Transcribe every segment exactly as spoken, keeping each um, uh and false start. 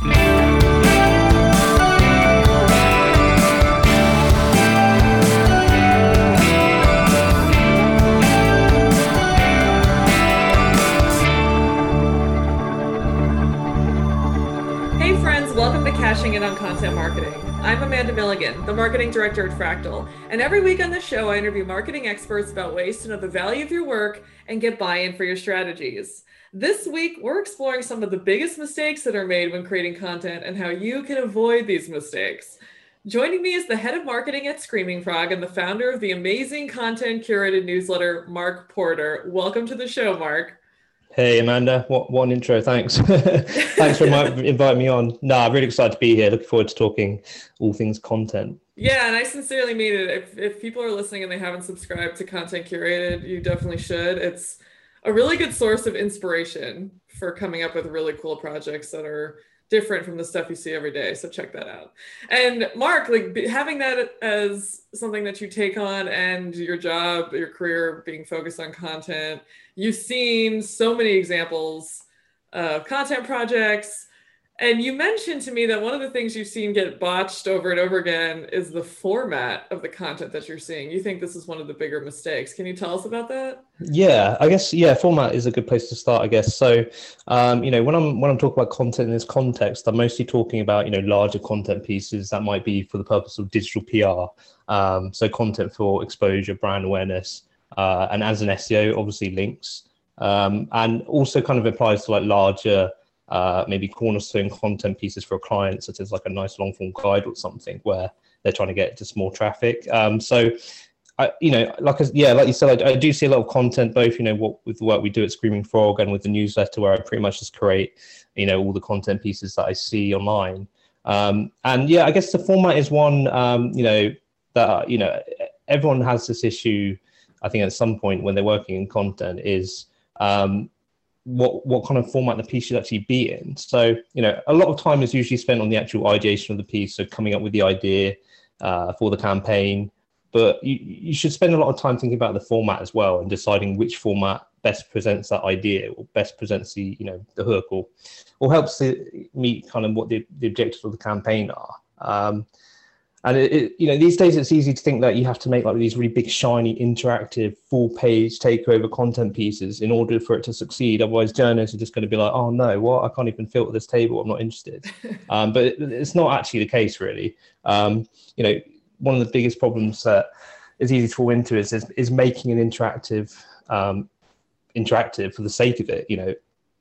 Cashing in on content marketing. I'm Amanda Milligan, the marketing director at Fractal, and every week on the show, I interview marketing experts about ways to know the value of your work and get buy-in for your strategies. This week, we're exploring some of the biggest mistakes that are made when creating content and how you can avoid these mistakes. Joining me is the head of marketing at Screaming Frog and the founder of the amazing content curated newsletter, Mark Porter. Welcome to the show, Mark. Hey, Amanda, what one intro, thanks. Thanks for inviting me on. No, I'm really excited to be here. Looking forward to talking all things content. Yeah, and I sincerely mean it. If, if people are listening and they haven't subscribed to Content Curated, you definitely should. It's a really good source of inspiration for coming up with really cool projects that are different from the stuff you see every day. So check that out. And Mark, like having that as something that you take on and your job, your career being focused on content, you've seen so many examples of content projects. And you mentioned to me that one of the things you've seen get botched over and over again is the format of the content that you're seeing. You think this is one of the bigger mistakes. Can you tell us about that? Yeah, I guess, yeah, format is a good place to start, I guess. So, um, you know, when I'm when I'm talking about content in this context, I'm mostly talking about, you know, larger content pieces that might be for the purpose of digital P R. Um, so content for exposure, brand awareness, uh, and as an S E O, obviously links. Um, and also kind of applies to like larger Uh, maybe cornerstone content pieces for a client, such as like a nice long form guide or something where they're trying to get just more traffic. Um, so, I, you know, like, yeah, like you said, I, I do see a lot of content, both, you know, what with the work we do at Screaming Frog and with the newsletter, where I pretty much just create, you know, all the content pieces that I see online. Um, and yeah, I guess the format is one, um, you know, that, you know, everyone has this issue, I think at some point when they're working in content is, um, what what kind of format the piece should actually be in. So, you know, a lot of time is usually spent on the actual ideation of the piece, so coming up with the idea uh, for the campaign, but you, you should spend a lot of time thinking about the format as well and deciding which format best presents that idea or best presents the, you know, the hook or or helps to meet kind of what the, the objectives of the campaign are. Um, And, it, it, you know, these days it's easy to think that you have to make like these really big, shiny, interactive, full-page takeover content pieces in order for it to succeed. Otherwise, journalists are just going to be like, oh, no, what? I can't even filter this table. I'm not interested. um, but it, it's not actually the case, really. Um, you know, one of the biggest problems that is easy to fall into is, is, is making an interactive um, interactive for the sake of it. You know,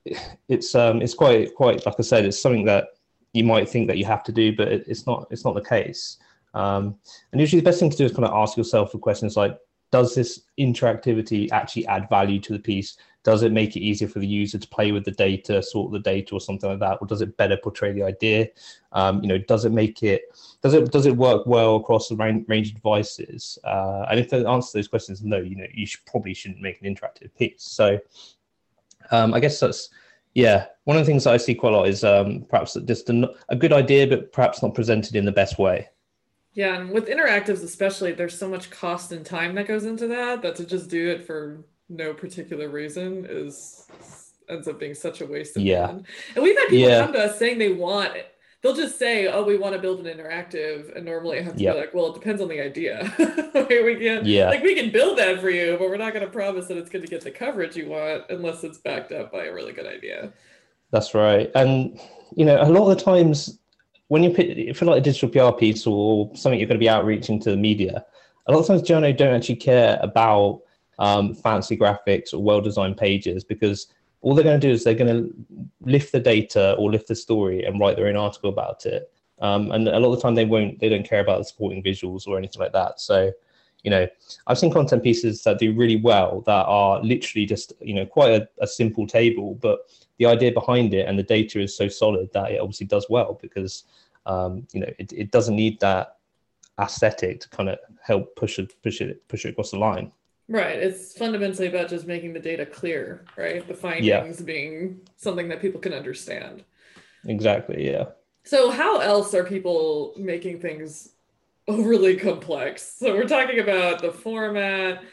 it's um, it's quite, quite, like I said, it's something that you might think that you have to do, but it, it's not, it's not the case. Um, and usually the best thing to do is kind of ask yourself the questions like, does this interactivity actually add value to the piece? Does it make it easier for the user to play with the data, sort the data or something like that? Or does it better portray the idea? Um, you know, does it make it, does it, does it work well across the range, range of devices? Uh, and if the answer to those questions is no, you know, you should, probably shouldn't make an interactive piece. So um, I guess that's, yeah, one of the things that I see quite a lot is um, perhaps just a, a good idea, but perhaps not presented in the best way. Yeah, and with interactives especially, there's so much cost and time that goes into that, that to just do it for no particular reason is ends up being such a waste of yeah. time. And we've had people yeah. come to us saying they want it. They'll just say, oh, we want to build an interactive. And normally I have to yep. be like, well, it depends on the idea. we can, yeah. Like we can build that for you, but we're not going to promise that it's going to get the coverage you want unless it's backed up by a really good idea. That's right. And, you know, a lot of the times when you feel like a digital P R piece or something you're going to be outreaching to the media, a lot of times journos don't actually care about um, fancy graphics or well-designed pages, because all they're going to do is they're going to lift the data or lift the story and write their own article about it. Um, and a lot of the time they won't, they don't care about the supporting visuals or anything like that. So, you know, I've seen content pieces that do really well that are literally just, you know, quite a, a simple table, but the idea behind it and the data is so solid that it obviously does well because, um, you know, it, it doesn't need that aesthetic to kind of help push it, push it, push it across the line. Right. It's fundamentally about just making the data clear, right? The findings yeah. being something that people can understand. Exactly. Yeah. So how else are people making things overly complex? So we're talking about the format,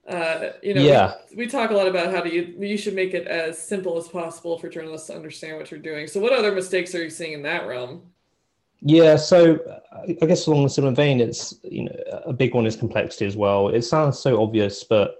Uh, you know, we, Yeah. we talk a lot about how do you you should make it as simple as possible for journalists to understand what you're doing. So what other mistakes are you seeing in that realm? Yeah, so I I guess along the similar vein, it's, you know, a big one is complexity as well. It sounds so obvious, but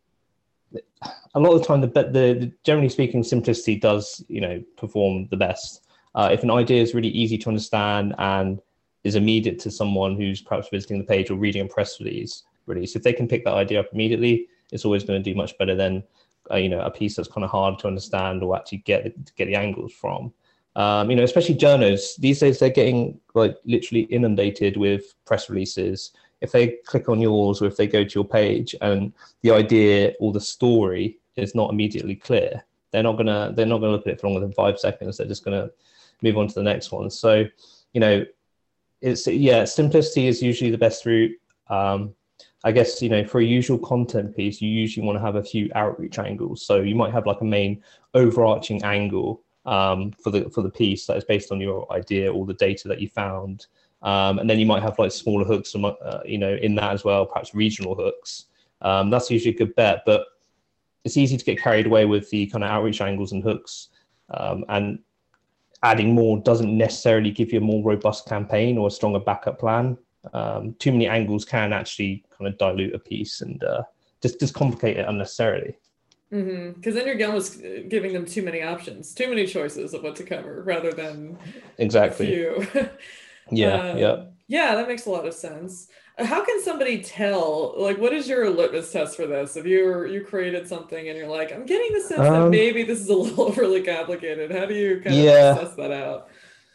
a lot of the time, the, the, the generally speaking, simplicity does, you know, perform the best. Uh, if an idea is really easy to understand and is immediate to someone who's perhaps visiting the page or reading a press release, release, if they can pick that idea up immediately, it's always going to do much better than, uh, you know, a piece that's kind of hard to understand or actually get the, get the angles from. Um, you know, especially journos these days, they're getting like literally inundated with press releases. If they click on yours or if they go to your page and the idea or the story is not immediately clear, they're not gonna they're not gonna look at it for longer than five seconds. They're just gonna move on to the next one. So, you know, it's yeah, simplicity is usually the best route. Um, I guess, you know, for a usual content piece, you usually want to have a few outreach angles. So you might have like a main overarching angle um, for the for the piece that is based on your idea or the data that you found. Um, and then you might have like smaller hooks, uh, you know, in that as well, perhaps regional hooks. Um, that's usually a good bet, but it's easy to get carried away with the kind of outreach angles and hooks. Um, and adding more doesn't necessarily give you a more robust campaign or a stronger backup plan. Um, too many angles can actually kind of dilute a piece and uh, just, just complicate it unnecessarily. Mm-hmm. Because then you're almost giving them too many options, too many choices of what to cover rather than exactly. a few. Yeah, uh, yeah. Yeah, that makes a lot of sense. Uh, How can somebody tell, like, what is your litmus test for this? If you you created something and you're like, I'm getting the sense that Um, maybe this is a little overly complicated. How do you kind of yeah. suss that out?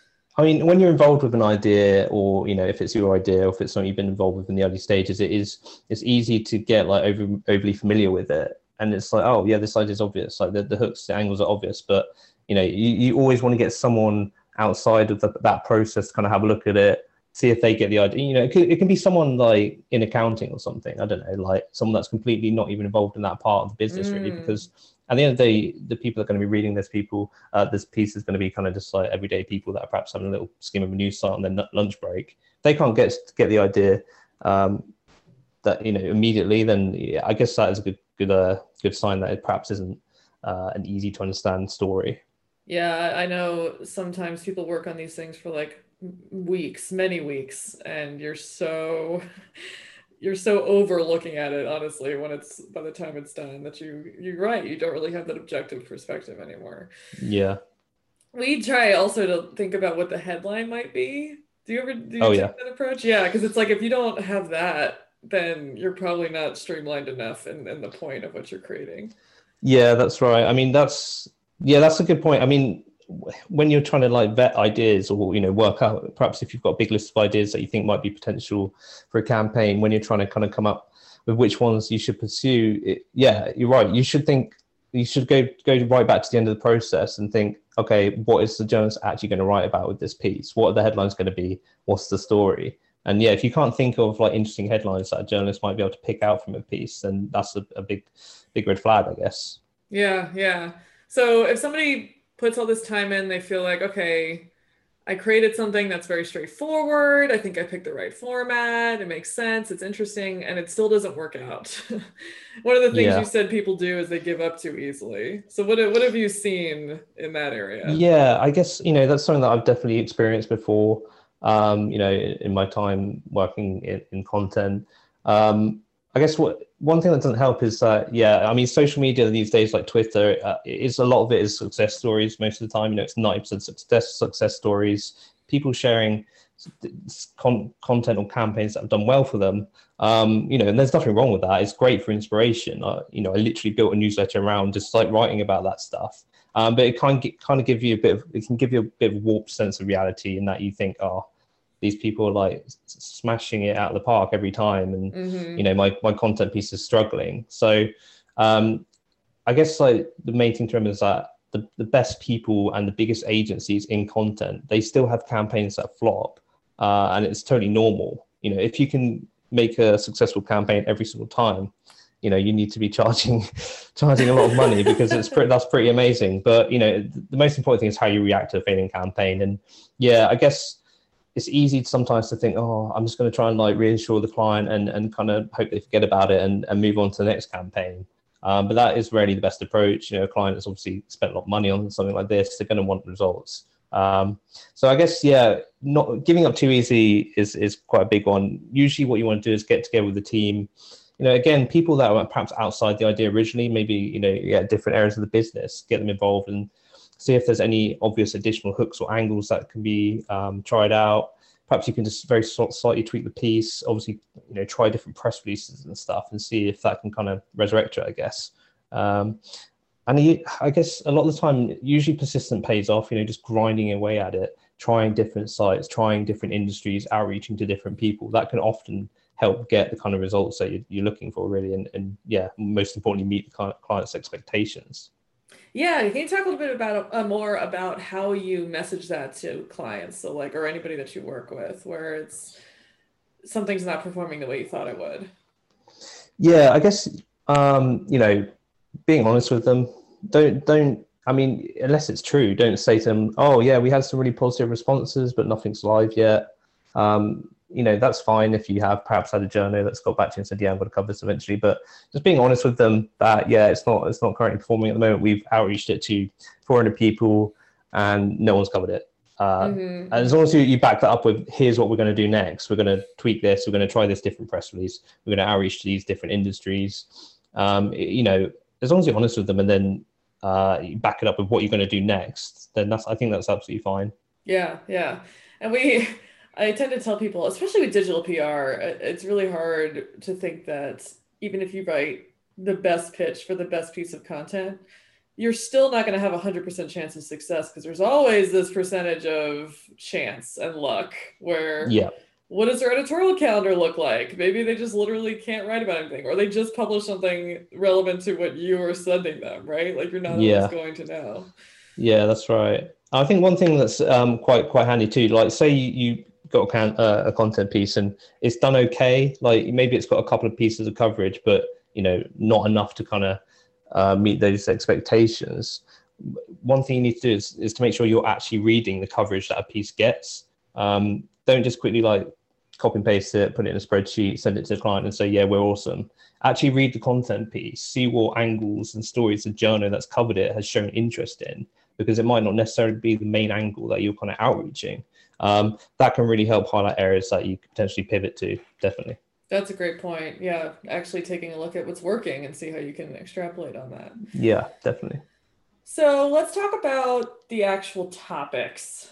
I mean, when you're involved with an idea, or you know, if it's your idea, or if it's something you've been involved with in the early stages, it is it's easy to get like over overly familiar with it, and it's like, oh yeah, this idea is obvious, like the, the hooks, the angles are obvious, but you know, you, you always want to get someone outside of the, that process to kind of have a look at it, see if they get the idea. You know, it, could, it can be someone like in accounting or something. I don't know, like someone that's completely not even involved in that part of the business, really, Mm, because at the end of the day, the people that are going to be reading this people, uh, this piece is going to be kind of just like everyday people that are perhaps having a little skim of a news site on their lunch break. They can't get get the idea um, that, you know, immediately. Then yeah, I guess that is a good good uh, good sign that it perhaps isn't uh, an easy to understand story. yeah, I know sometimes people work on these things for like weeks, many weeks, and you're so you're so over looking at it, honestly, when it's by the time it's done that you you're right, you don't really have that objective perspective anymore. Yeah. We try also to think about what the headline might be. Do you ever do you Oh yeah. take that approach? Yeah, because it's like if you don't have that, then you're probably not streamlined enough in, in the point of what you're creating. Yeah, that's right. I mean, that's yeah, that's a good point. I mean, w- when you're trying to like vet ideas or you know work out, perhaps if you've got a big list of ideas that you think might be potential for a campaign, when you're trying to kind of come up with which ones you should pursue, it, yeah, you're right. You should think you should go go right back to the end of the process and think, okay, what is the journalist actually going to write about with this piece? What are the headlines going to be? What's the story? And yeah, if you can't think of like interesting headlines that a journalist might be able to pick out from a piece, then that's a, a big, big red flag, I guess. Yeah, yeah. So if somebody puts all this time in, they feel like, okay, I created something that's very straightforward. I think I picked the right format. It makes sense. It's interesting, and it still doesn't work out. One of the things you Yeah. said people do is they give up too easily. So what what have you seen in that area? Yeah, I guess, you know, that's something that I've definitely experienced before, um, you know, in my time working in, in content. Um, I guess what one thing that doesn't help is that, yeah, I mean, social media these days, like Twitter, uh, it's a lot of it is success stories most of the time. You know, it's ninety percent success success stories, people sharing con- content or campaigns that have done well for them. Um, you know, and there's nothing wrong with that. It's great for inspiration. Uh, you know, I literally built a newsletter around just like writing about that stuff. Um, but it can get, kind of give you a bit of, it can give you a bit of a warped sense of reality in that you think, oh, these people are like smashing it out of the park every time, and you Hmm. know, my my content piece is struggling. So um, I guess like the main thing to remember is that the, the best people and the biggest agencies in content, they still have campaigns that flop, uh, and it's totally normal. You know, if you can make a successful campaign every single time, you know, you need to be charging charging a lot of money because it's pretty, that's pretty amazing. But you know, the most important thing is how you react to a failing campaign. And yeah, I guess it's easy sometimes to think, oh, I'm just going to try and like reassure the client and, and kind of hope they forget about it and, and move on to the next campaign. Um, but that is rarely the best approach. You know, a client has obviously spent a lot of money on something like this. They're going to want results. Um, so I guess, yeah, not giving up too easy is, is quite a big one. Usually what you want to do is get together with the team. You know, again, people that were perhaps outside the idea originally, maybe, you know, yeah, different areas of the business, get them involved and see if there's any obvious additional hooks or angles that can be um, tried out. Perhaps you can just very slightly tweak the piece, obviously, you know, try different press releases and stuff and see if that can kind of resurrect it, I guess. Um, and he, I guess a lot of the time, usually persistent pays off, you know, just grinding away at it, trying different sites, trying different industries, outreaching to different people. That can often help get the kind of results that you're, you're looking for, really. And, and yeah, most importantly, meet the client's expectations. Yeah, can you talk a little bit about uh, more about how you message that to clients, so like, or anybody that you work with, where it's something's not performing the way you thought it would? Yeah, I guess um, you know, being honest with them. Don't don't. I mean, unless it's true, don't say to them, "Oh, yeah, we had some really positive responses, but nothing's live yet." Um, you know, that's fine if you have perhaps had a journal that's got back to you and said, yeah, I'm going to cover this eventually. But just being honest with them that, yeah, it's not it's not currently performing at the moment. We've outreached it to four hundred people and no one's covered it. Uh, mm-hmm. And as long as you, you back that up with, here's what we're going to do next. We're going to tweak this. We're going to try this different press release. We're going to outreach to these different industries. Um, you know, as long as you're honest with them and then uh, you back it up with what you're going to do next, then that's I think that's absolutely fine. Yeah, yeah. And we... I tend to tell people, especially with digital P R, it's really hard to think that even if you write the best pitch for the best piece of content, you're still not going to have a one hundred percent chance of success, because there's always this percentage of chance and luck where, yeah. What does their editorial calendar look like? Maybe they just literally can't write about anything, or they just publish something relevant to what you are sending them, right? Like, you're not yeah. always going to know. Yeah, that's right. I think one thing that's um, quite quite handy too, like say you, you got a, can, uh, a content piece and it's done okay, like maybe it's got a couple of pieces of coverage, but you know, not enough to kind of uh, meet those expectations. One thing you need to do is, is to make sure you're actually reading the coverage that a piece gets. Um, don't just quickly like copy and paste it, put it in a spreadsheet, send it to the client and say, yeah, we're awesome. Actually read the content piece, see what angles and stories the journal that's covered it has shown interest in, because it might not necessarily be the main angle that you're kind of outreaching. Um, that can really help highlight areas that you could potentially pivot to, definitely. That's a great point. Yeah, actually taking a look at what's working and see how you can extrapolate on that. Yeah, definitely. So let's talk about the actual topics.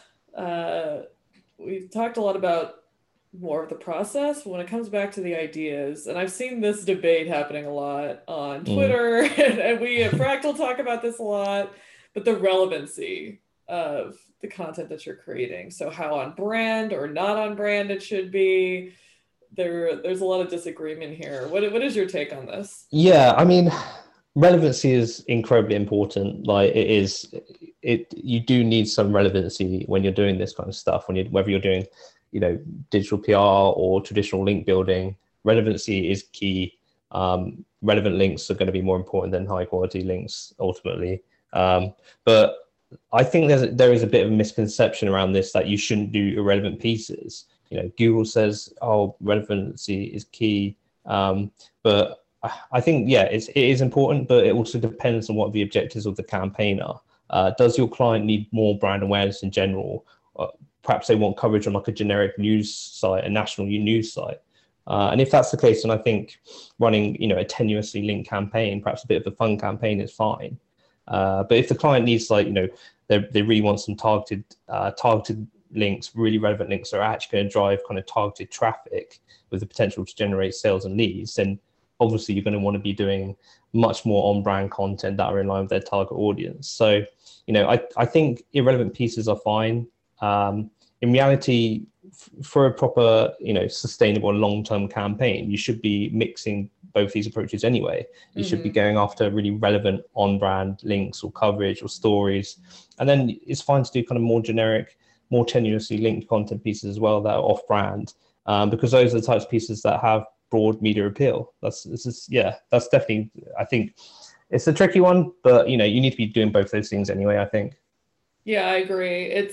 Uh, we've talked a lot about more of the process. When it comes back to the ideas, and I've seen this debate happening a lot on Twitter, mm. and, and we at Fractal talk about this a lot, but the relevancy of the content that you're creating. So how on brand or not on brand it should be. There, there's a lot of disagreement here. What, what is your take on this? Yeah, I mean, relevancy is incredibly important. Like it is, it you do need some relevancy when you're doing this kind of stuff. When you, whether you're doing, you know, digital P R or traditional link building, relevancy is key. Um, relevant links are going to be more important than high quality links ultimately. Um, but I think there's there is a bit of a misconception around this, that you shouldn't do irrelevant pieces. You know, Google says, "Oh, relevancy is key," um, but I think yeah, it's, it is important, but it also depends on what the objectives of the campaign are. Uh, does your client need more brand awareness in general? Uh, perhaps they want coverage on like a generic news site, a national news site. Uh, and if that's the case, then I think running, you know, a tenuously linked campaign, perhaps a bit of a fun campaign, is fine. Uh, but if the client needs, like, you know, they they really want some targeted uh, targeted links, really relevant links that are actually going to drive kind of targeted traffic with the potential to generate sales and leads, then obviously you're going to want to be doing much more on-brand content that are in line with their target audience. So, you know, I, I think irrelevant pieces are fine. Um, in reality, f- for a proper, you know, sustainable long-term campaign, you should be mixing both these approaches anyway. You mm-hmm. should be going after really relevant on-brand links or coverage or stories. And then it's fine to do kind of more generic, more tenuously linked content pieces as well that are off-brand, um, because those are the types of pieces that have broad media appeal. That's this is yeah, that's definitely, I think it's a tricky one, but you know, you need to be doing both those things anyway, I think. Yeah, I agree. It's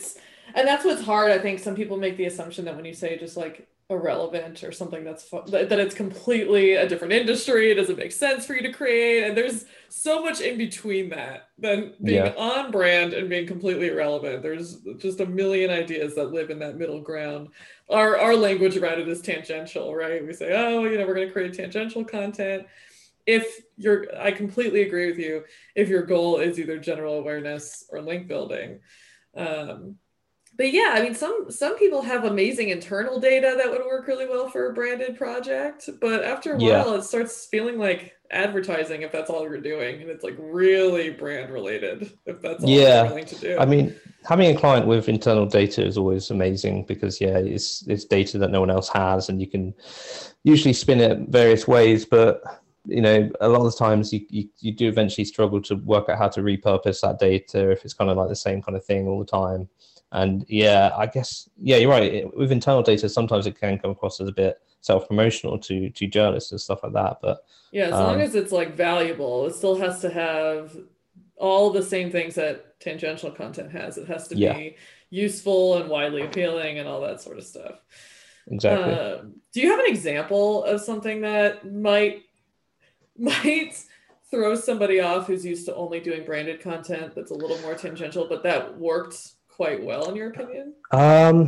And that's what's hard. I think some people make the assumption that when you say just like irrelevant or something that's fu- that, that it's completely a different industry, it doesn't make sense for you to create. And there's so much in between that than being Yeah. on brand and being completely irrelevant. There's just a million ideas that live in that middle ground. Our our language around it is tangential, right? We say, oh, you know, we're going to create tangential content. If you're, I completely agree with you. If your goal is either general awareness or link building. Um, but yeah, I mean, some some people have amazing internal data that would work really well for a branded project, but after a Yeah. while, it starts feeling like advertising if that's all you're doing, and it's like really brand related if that's all you're Yeah. willing to do. I mean, having a client with internal data is always amazing because yeah, it's it's data that no one else has, and you can usually spin it various ways. But you know, a lot of the times you, you you do eventually struggle to work out how to repurpose that data if it's kind of like the same kind of thing all the time. And yeah, I guess yeah, you're right. It, with internal data, sometimes it can come across as a bit self-promotional to to journalists and stuff like that. But Yeah, as long um, as it's like valuable, it still has to have all the same things that tangential content has. It has to yeah, be useful and widely appealing and all that sort of stuff. exactly. Uh, do you have an example of something that might might throw somebody off who's used to only doing branded content that's a little more tangential, but that worked quite well in your opinion? Um,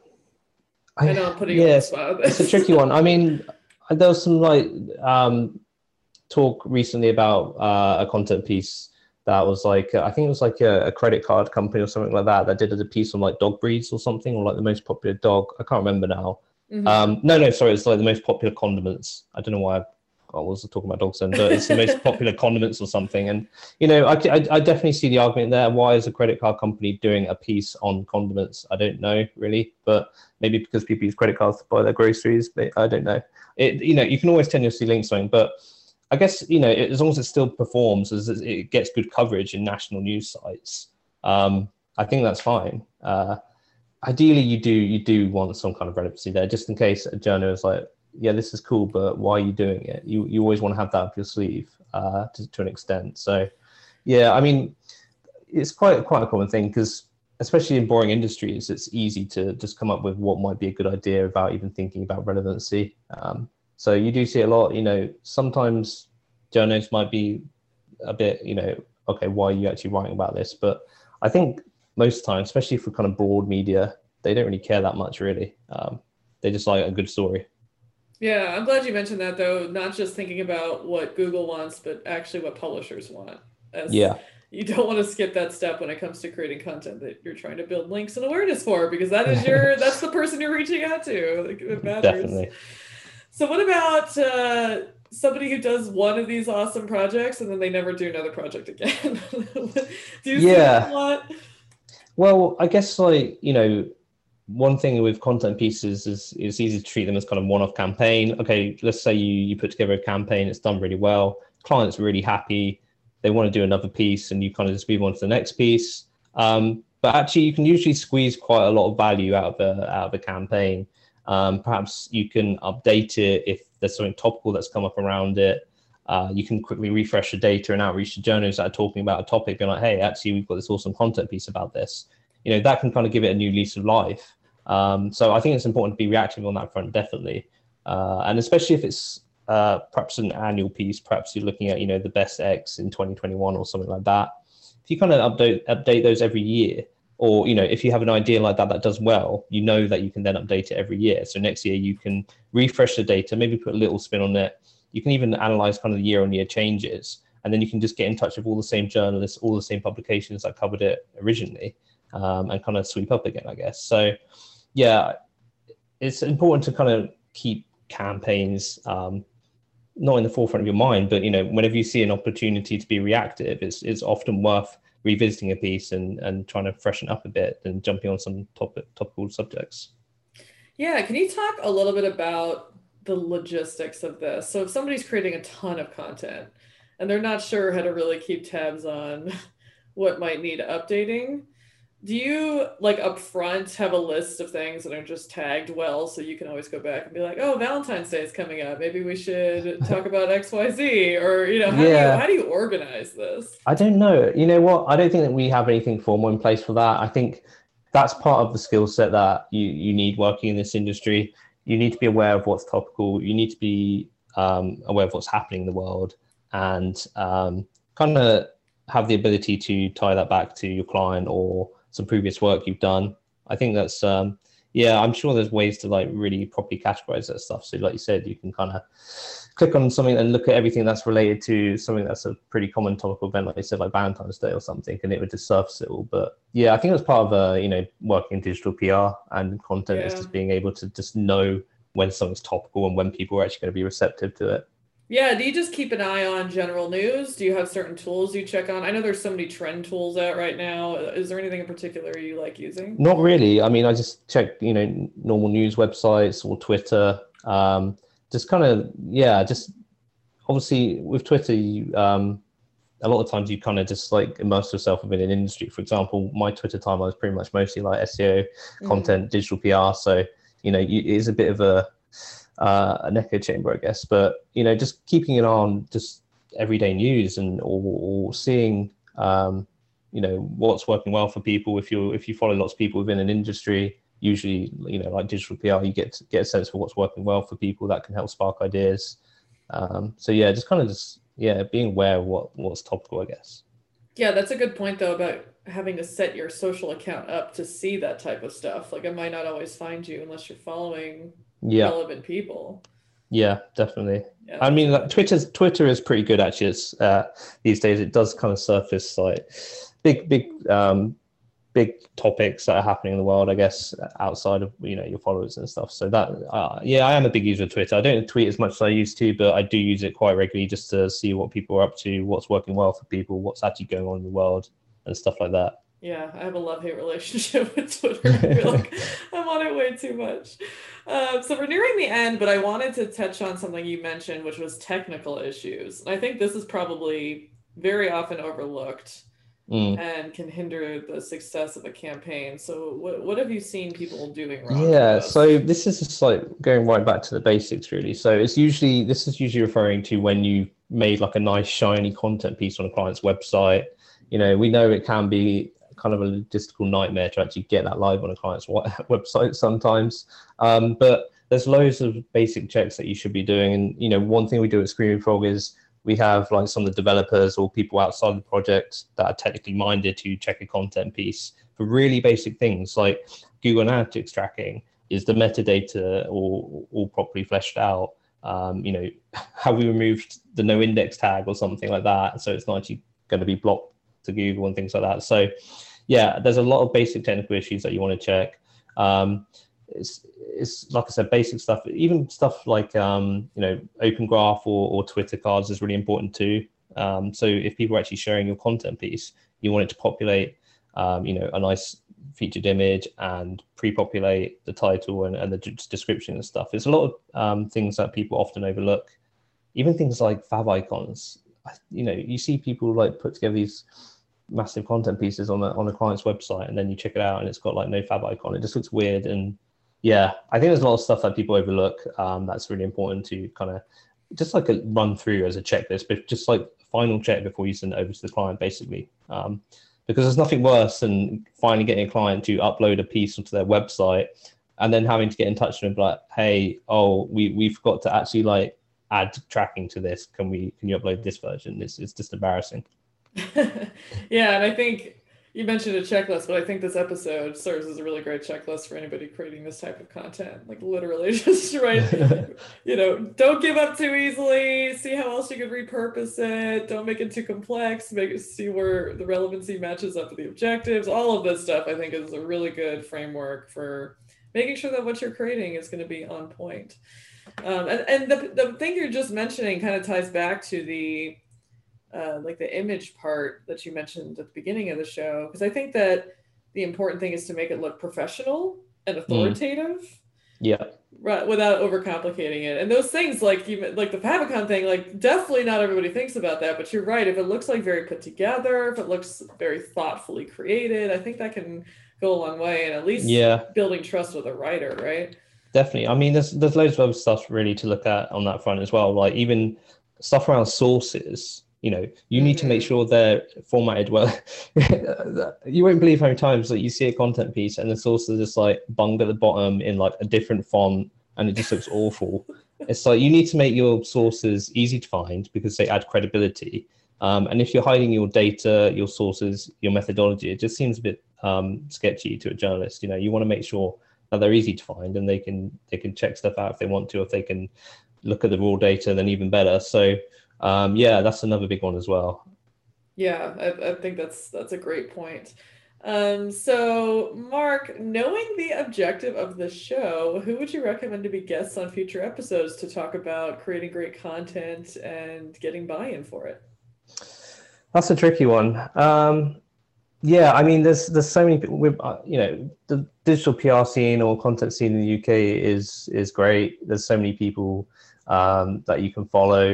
I I know I'm putting you on the yes, spot with it's a this. tricky one. I mean, there was some like um, talk recently about uh, a content piece that was like uh, I think it was like a, a credit card company or something like that that did a piece on like dog breeds or something, or like the most popular dog. I can't remember now. Mhm. Um, no, no, sorry, it's like the most popular condiments. I don't know why I, I was talking about dogs then, but it's the most popular condiments or something. And you know, I, I, I definitely see the argument there. Why is a credit card company doing a piece on condiments? I don't know really, but maybe because people use credit cards to buy their groceries. But I don't know. It, you know, you can always tenuously link something, but I guess you know, as long as it still performs, as it gets good coverage in national news sites, um, I think that's fine. Uh, ideally, you do you do want some kind of relevancy there, just in case a journal is like, yeah, this is cool, but why are you doing it? You you always want to have that up your sleeve uh, to to an extent. So, yeah, I mean, it's quite quite a common thing because especially in boring industries, it's easy to just come up with what might be a good idea without even thinking about relevancy. Um, so you do see a lot, you know, sometimes journalists might be a bit, you know, okay, why are you actually writing about this? But I think most times, especially for kind of broad media, they don't really care that much really. Um, they just like a good story. Yeah, I'm glad you mentioned that though, not just thinking about what Google wants, but actually what publishers want. As Yeah, you don't want to skip that step when it comes to creating content that you're trying to build links and awareness for, because that is your that's the person you're reaching out to. Like, it matters. definitely. So what about uh, somebody who does one of these awesome projects and then they never do another project again? Do you see that a Yeah. lot? Well, I guess like, you know, one thing with content pieces is it's easy to treat them as kind of one-off campaign. Okay, let's say you you put together a campaign, it's done really well, client's really happy, they want to do another piece, and you kind of just move on to the next piece. Um, but actually, you can usually squeeze quite a lot of value out of the out of the campaign. Um, perhaps you can update it if there's something topical that's come up around it. Uh, you can quickly refresh the data and outreach to journalists that are talking about a topic, and like, hey, actually, we've got this awesome content piece about this. You know, that can kind of give it a new lease of life. Um, so I think it's important to be reactive on that front, definitely. Uh, and especially if it's uh, perhaps an annual piece, perhaps you're looking at, you know, the best X in twenty twenty-one or something like that. If you kind of update, update those every year, or, you know, if you have an idea like that that does well, you know that you can then update it every year. So next year you can refresh the data, maybe put a little spin on it. You can even analyze kind of the year on year changes. And then you can just get in touch with all the same journalists, all the same publications that covered it originally, um, and kind of sweep up again, I guess. So, yeah, it's important to kind of keep campaigns um, not in the forefront of your mind, but you know, whenever you see an opportunity to be reactive, it's it's often worth revisiting a piece and and trying to freshen up a bit and jumping on some topic topical subjects. Yeah, can you talk a little bit about the logistics of this? So if somebody's creating a ton of content and they're not sure how to really keep tabs on what might need updating, do you like upfront have a list of things that are just tagged well so you can always go back and be like, oh, Valentine's Day is coming up. Maybe we should talk about X Y Z, or you know, how do you Yeah, how do you organize this? I don't know. You know what? I don't think that we have anything formal in place for that. I think that's part of the skill set that you, you need working in this industry. You need to be aware of what's topical. You need to be um, aware of what's happening in the world, and um, kind of have the ability to tie that back to your client or some previous work you've done. I think that's, um, yeah, I'm sure there's ways to like really properly categorize that stuff. So like you said, you can kind of click on something and look at everything that's related to something that's a pretty common topical event, like you said, like Valentine's Day or something, and it would just surface it all. But yeah, I think that's part of, uh, you know, working in digital P R and content, yeah, is just being able to just know when something's topical and when people are actually going to be receptive to it. Yeah, do you just keep an eye on general news? Do you have certain tools you check on? I know there's so many trend tools out right now. Is there anything in particular you like using? Not really. I mean, I just check, you know, normal news websites or Twitter. Um, just kind of, yeah, just obviously with Twitter, you, um, a lot of times you kind of just like immerse yourself within an industry. For example, my Twitter time, I was pretty much mostly like S E O, content, mm. digital P R. So, you know, you, it is a bit of a, uh, an echo chamber, I guess. But, you know, just keeping an eye on just everyday news and or, or seeing, um, you know, what's working well for people. If you if you follow lots of people within an industry, usually, you know, like digital P R, you get to get a sense for what's working well for people that can help spark ideas. Um, so yeah, just kind of just, yeah, being aware of what, what's topical, I guess. Yeah, that's a good point though, about having to set your social account up to see that type of stuff. Like it might not always find you unless you're following yeah. relevant people. Yeah, definitely. Yeah, I mean, like, Twitter's Twitter is pretty good actually. It's, uh, these days it does kind of surface like big, big, um, big topics that are happening in the world, I guess, outside of, you know, your followers and stuff. So that, uh, yeah, I am a big user of Twitter. I don't tweet as much as I used to, but I do use it quite regularly just to see what people are up to, what's working well for people, what's actually going on in the world and stuff like that. Yeah, I have a love-hate relationship with Twitter. I feel like I'm on it way too much. Um, so we're nearing the end, but I wanted to touch on something you mentioned, which was technical issues. And I think this is probably very often overlooked. Mm. And can hinder the success of a campaign. So what what have you seen people doing wrong? Yeah, so this is just like going right back to the basics, really. So it's usually, this is usually referring to when you made like a nice shiny content piece on a client's website. You know, we know it can be kind of a logistical nightmare to actually get that live on a client's website sometimes. Um, but there's loads of basic checks that you should be doing. And, you know, one thing we do at Screaming Frog is we have like some of the developers or people outside the project that are technically minded to check a content piece for really basic things like Google Analytics tracking. Is the metadata all, all properly fleshed out? Um, you know, have we removed the no index tag or something like that? So it's not actually going to be blocked to Google and things like that. So yeah, there's a lot of basic technical issues that you want to check. Um, it's, it's like I said, basic stuff, even stuff like, um, you know, Open Graph or, or Twitter cards is really important too. Um, so if people are actually sharing your content piece, you want it to populate, um, you know, a nice featured image and pre-populate the title and, and the description and stuff. There's a lot of um, things that people often overlook, even things like favicons. You know, you see people like put together these massive content pieces on a, on a client's website and then you check it out and it's got like no favicon. It just looks weird. And yeah, I think there's a lot of stuff that people overlook um, that's really important to kind of just like a run through as a checklist, but just like final check before you send it over to the client, basically. Um, because there's nothing worse than finally getting a client to upload a piece onto their website and then having to get in touch with them and be like, hey, oh, we, we forgot to actually like add tracking to this. Can we, can you upload this version? It's, it's just embarrassing. Yeah, and I think you mentioned a checklist, but I think this episode serves as a really great checklist for anybody creating this type of content. Like literally just right, you know, don't give up too easily, see how else you could repurpose it, don't make it too complex, make it see where the relevancy matches up with the objectives. All of this stuff I think is a really good framework for making sure that what you're creating is going to be on point. Um, and and the, the thing you're just mentioning kind of ties back to the Uh, like the image part that you mentioned at the beginning of the show, because I think that the important thing is to make it look professional and authoritative. Mm. Yeah. Right, without overcomplicating it. And those things like you like the favicon thing, like definitely not everybody thinks about that, but you're right. If it looks like very put together, if it looks very thoughtfully created, I think that can go a long way and at least yeah. building trust with a writer, right? Definitely. I mean, there's there's loads of other stuff really to look at on that front as well. Like even stuff around sources. You know, you need mm-hmm. to make sure they're formatted well. You won't believe how many times that like, you see a content piece and the sources are just like bunged at the bottom in like a different font, and it just looks awful. It's like you need to make your sources easy to find because they add credibility. Um, and if you're hiding your data, your sources, your methodology, it just seems a bit um, sketchy to a journalist. You know, you want to make sure that they're easy to find and they can they can check stuff out if they want to, if they can look at the raw data, then even better. So um, yeah, that's another big one as well. Yeah, I, I think that's that's a great point. Um, so Mark, knowing the objective of the show, who would you recommend to be guests on future episodes to talk about creating great content and getting buy-in for it? That's a tricky one. Um, yeah, I mean, there's there's so many people. With, uh, you know, the digital P R scene or content scene in the U K is is great. There's so many people um, that you can follow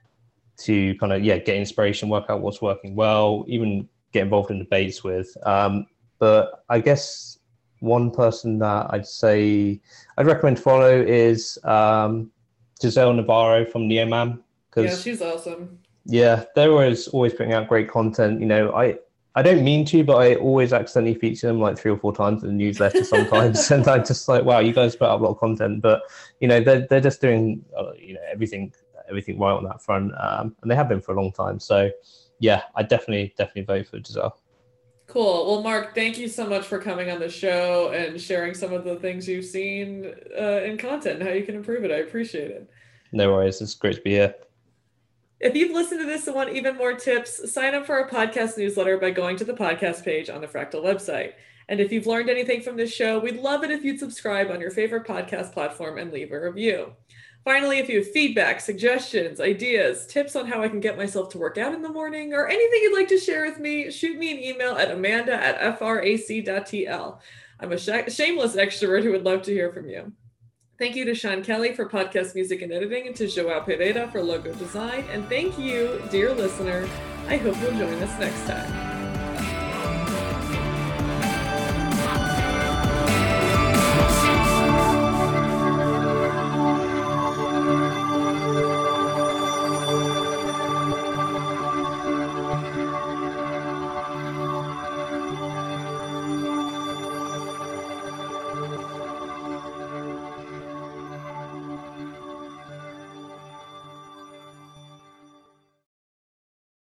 to kind of yeah get inspiration, work out what's working well, even get involved in debates with. Um, but I guess one person that I'd say I'd recommend to follow is um, Giselle Navarro from Neomam. Yeah, she's awesome. Yeah, they're always always putting out great content. You know, I I don't mean to, but I always accidentally feature them like three or four times in the newsletter sometimes, and I'm just like, wow, you guys put out a lot of content. But you know, they're they're just doing uh, you know everything everything right on that front, um, and they have been for a long time. So yeah, I definitely definitely vote for Giselle. Cool. Well, Mark, thank you so much for coming on the show and sharing some of the things you've seen uh, in content and how you can improve it. I appreciate it. No worries. It's great to be here. If you've listened to this and want even more tips, sign up for our podcast newsletter by going to the podcast page on the Fractal website. And if you've learned anything from this show, we'd love it if you'd subscribe on your favorite podcast platform and leave a review. Finally, if you have feedback, suggestions, ideas, tips on how I can get myself to work out in the morning, or anything you'd like to share with me, shoot me an email at amanda at f r a c dot t l. I'm a sh- shameless extrovert who would love to hear from you. Thank you to Sean Kelly for podcast music and editing, and to Joao Pereira for logo design. And thank you, dear listener. I hope you'll join us next time.